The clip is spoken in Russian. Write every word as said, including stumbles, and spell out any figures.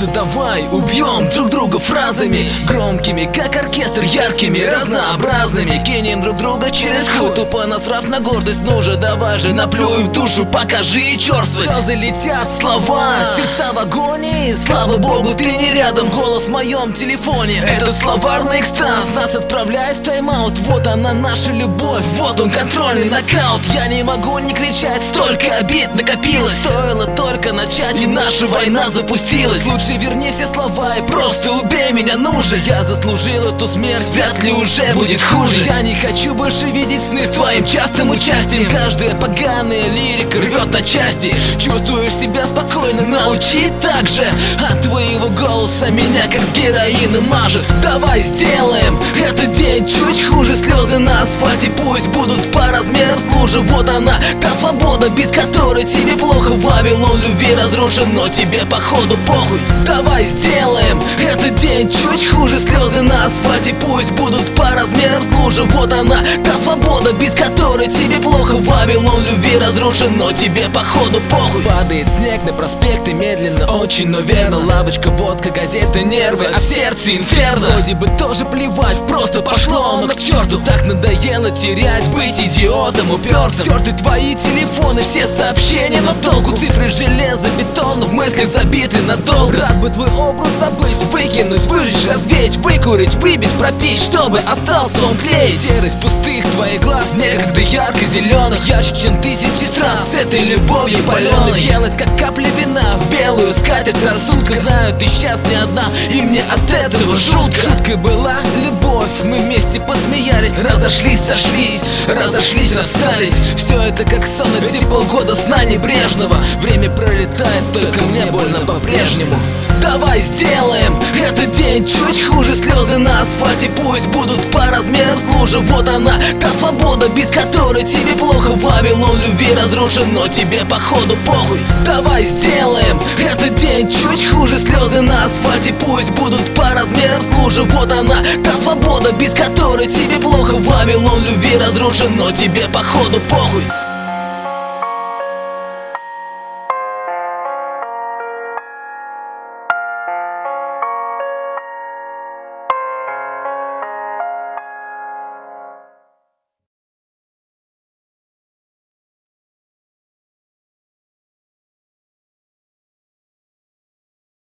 Просто давай убьем друг друга фразами громкими, как оркестр, яркими, разнообразными. Кинем друг друга через хуй, тупо насрав на гордость. Ну же, давай же, наплюй в душу, покажи черствость. Слезы летят, слова, сердца в агонии. Слава богу, ты не рядом, голос в моем телефоне. Этот словарный экстаз нас отправляет в тайм-аут. Вот она наша любовь, вот он контрольный нокаут. Я не могу не кричать, столько обид накопилось. Стоило только начать, и наша война запустилась. Лучше верни все слова и просто убей меня, ну же. Я заслужил эту смерть, вряд ли уже будет хуже. Я не хочу больше видеть сны с твоим частым участием. Каждая поганая лирика рвет на части. Чувствуешь себя спокойно, научи так же. От твоего голоса меня как с героином мажет. Давай сделаем этот день чуть хуже. Слезы на асфальте пусть будут по размерам с лужи. Вот она, та свобода, без которой тебе плохо. Вавилон любви разрушен, но тебе походу похуй. Давай сделаем этот день чуть хуже. Слезы на асфальте пусть будут по размерам с лужи. Вот она, та свобода, без которой тебе плохо. Вавилон любви разрушен, но тебе походу похуй. Падает снег на проспекты медленно, очень, но верно. Лавочка, водка, газеты, нервы, а в сердце инферно. Вроде бы тоже плевать, просто пошло оно к черту. Так надоело терять, быть идиотом упертым. Стерты твои телефоны, все сообщения, но толку. Цифры железа, бетон, в мысли забиты надолго. Рад бы твой образ забыть, выкинуть, выжечь, развеять, выкурить, выбить, пропить, чтобы остался он тлеять. Серость пустых твоих глаз, некогда ярко-зеленых, ярче, чем тысячи стран. С этой любовью паленой въелась, как капля вина в белую скатерть рассудка. Знаю, ты сейчас не одна, и мне от этого жутко. Шутка была любовь, мы вместе посмеялись. Разошлись, сошлись, разошлись, расстались. Все это как сон, эти полгода сна небрежного. Время пролетает, только мне больно по-прежнему. Давай сделаем этот день чуть хуже. Слезы на асфальте пусть будут по размерам с лужи. Вот она, та свобода, без которой тебе плохо. Вавилон любви разрушен, но тебе походу похуй. Давай сделаем этот день чуть хуже. Слезы на асфальте пусть будут по размерам с лужи. Вот она, та свобода, без которой тебе плохо. Вавилон любви разрушен, но тебе походу похуй.